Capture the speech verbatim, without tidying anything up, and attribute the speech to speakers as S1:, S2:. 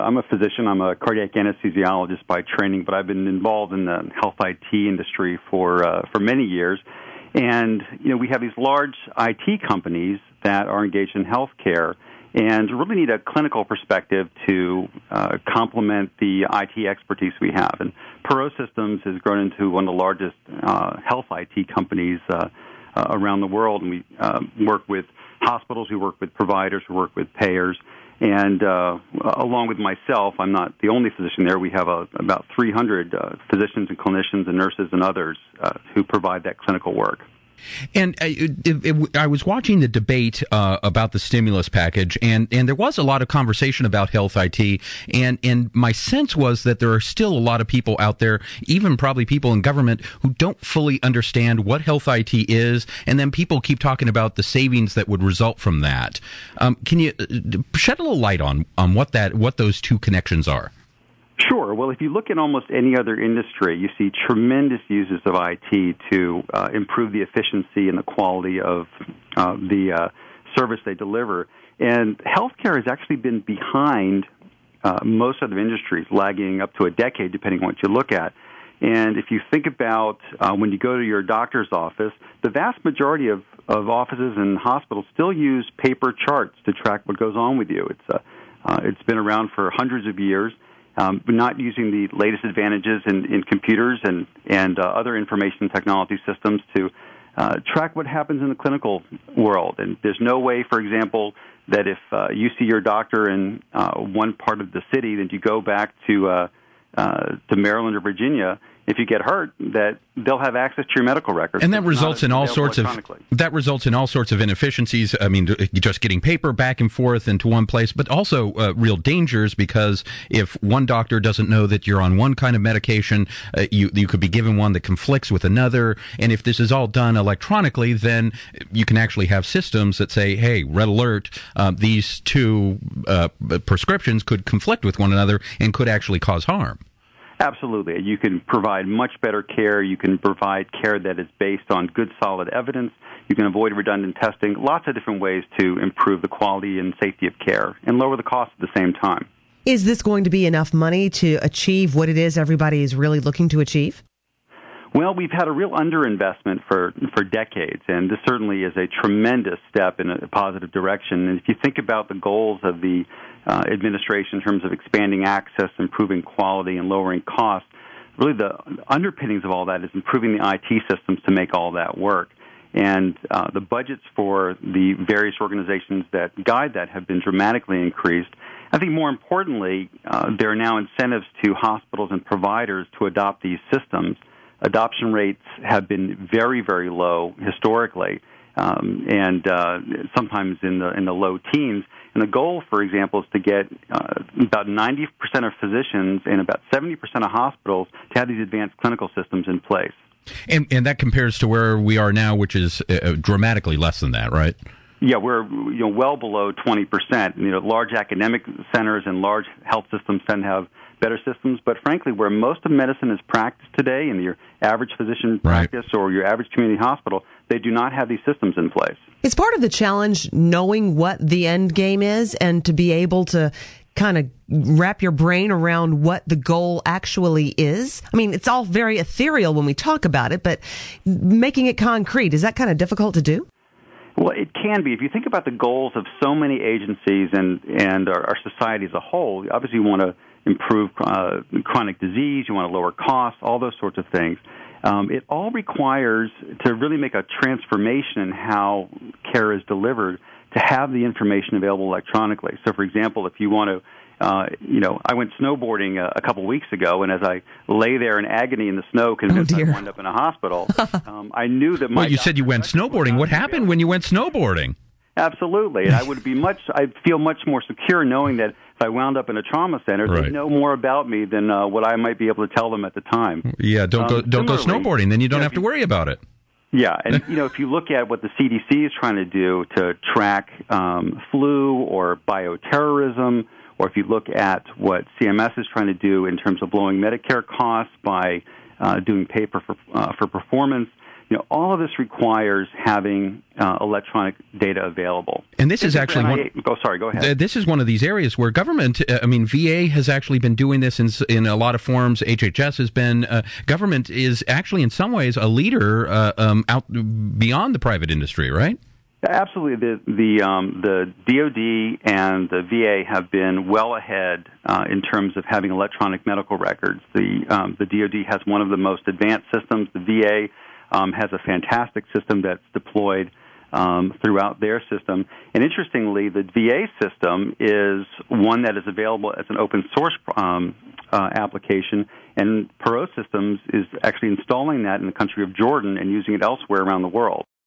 S1: I'm a physician. I'm a cardiac anesthesiologist by training, but I've been involved in the health I T industry for uh, for many years. And, you know, we have these large I T companies that are engaged in healthcare and really need a clinical perspective to uh, complement the I T expertise we have. And Perot Systems has grown into one of the largest uh, health I T companies uh, uh, around the world. And we uh, work with hospitals, we work with providers, we work with payers. And uh, along with myself, I'm not the only physician there. We have a, about three hundred uh, physicians and clinicians and nurses and others uh, who provide that clinical work.
S2: And uh, it, it, I was watching the debate uh, about the stimulus package, and, and there was a lot of conversation about health I T, and, and my sense was that there are still a lot of people out there, even probably people in government, who don't fully understand what health I T is, and then people keep talking about the savings that would result from that. Um, can you shed a little light on, on what that what those two connections are?
S1: Sure. Well, if you look at almost any other industry, you see tremendous uses of I T to uh, improve the efficiency and the quality of uh, the uh, service they deliver. And healthcare has actually been behind uh, most other industries, lagging up to a decade, depending on what you look at. And if you think about uh, when you go to your doctor's office, the vast majority of, of offices and hospitals still use paper charts to track what goes on with you. It's uh, uh, it's been around for hundreds of years. Um, but not using the latest advantages in, in computers and, and uh, other information technology systems to uh, track what happens in the clinical world. And there's no way, for example, that if uh, you see your doctor in uh, one part of the city, then you go back to uh, uh, to Maryland or Virginia, if you get hurt, that they'll have access to your medical records.
S2: And that results in all sorts of that results in all sorts of inefficiencies. I mean, just getting paper back and forth into one place, but also uh, real dangers, because if one doctor doesn't know that you're on one kind of medication, uh, you you could be given one that conflicts with another. And if this is all done electronically, then you can actually have systems that say, "Hey, red alert! Uh, these two uh, prescriptions could conflict with one another and could actually cause harm."
S1: Absolutely. You can provide much better care. You can provide care that is based on good, solid evidence. You can avoid redundant testing. Lots of different ways to improve the quality and safety of care and lower the cost at the same time.
S3: Is this going to be enough money to achieve what it is everybody is really looking to achieve?
S1: Well, we've had a real underinvestment for for decades, and this certainly is a tremendous step in a positive direction. And if you think about the goals of the uh, administration in terms of expanding access, improving quality, and lowering costs, really the underpinnings of all that is improving the I T systems to make all that work. And uh, the budgets for the various organizations that guide that have been dramatically increased. I think more importantly, uh, there are now incentives to hospitals and providers to adopt these systems. Adoption rates have been very, very low historically, um, and uh, sometimes in the in the low teens. And the goal, for example, is to get uh, about ninety percent of physicians and about seventy percent of hospitals to have these advanced clinical systems in place.
S2: And, and that compares to where we are now, which is uh, dramatically less than that, right?
S1: Yeah, we're you know well below twenty percent. You know, large academic centers and large health systems tend to have better systems, but frankly, where most of medicine is practiced today, in your average physician
S2: right.
S1: practice or your average community hospital, they do not have these systems in place.
S3: It's part of the challenge knowing what the end game is and to be able to kind of wrap your brain around what the goal actually is. I mean, it's all very ethereal when we talk about it, but making it concrete, is that kind of difficult to do?
S1: Well, it can be. If you think about the goals of so many agencies and, and our, our society as a whole, obviously you want to improve uh, chronic disease, you want to lower costs, all those sorts of things. Um, it all requires to really make a transformation in how care is delivered to have the information available electronically. So, for example, if you want to Uh, you know, I went snowboarding a, a couple of weeks ago, and as I lay there in agony in the snow, convinced
S3: oh,
S1: I'd wind up in a hospital, um, I knew that my...
S2: Well, you said you went snowboarding. What happened when you went snowboarding?
S1: Absolutely. And I would be much, I'd feel much more secure knowing that if I wound up in a trauma center,
S2: right.
S1: they'd know more about me than uh, what I might be able to tell them at the time.
S2: Yeah, don't
S1: um,
S2: go don't go snowboarding, then you don't
S1: you know,
S2: have to worry about it.
S1: Yeah, and you know, if you look at what the C D C is trying to do to track um, flu or bioterrorism, or if you look at what C M S is trying to do in terms of lowering Medicare costs by uh, doing pay for uh, for performance, You know, all of this requires having uh, electronic data available.
S2: And this is actually one.
S1: Oh, sorry. Go ahead.
S2: This is one of these areas where government. Uh, I mean, V A has actually been doing this in in a lot of forms. H H S has been. Uh, government is actually, in some ways, a leader uh, um, out beyond the private industry, right?
S1: Absolutely. The the um, the D O D and the V A have been well ahead uh, in terms of having electronic medical records. The um, the D O D has one of the most advanced systems. The V A um, has a fantastic system that's deployed um, throughout their system. And interestingly, the V A system is one that is available as an open source um, uh, application, and Perot Systems is actually installing that in the country of Jordan and using it elsewhere around the world.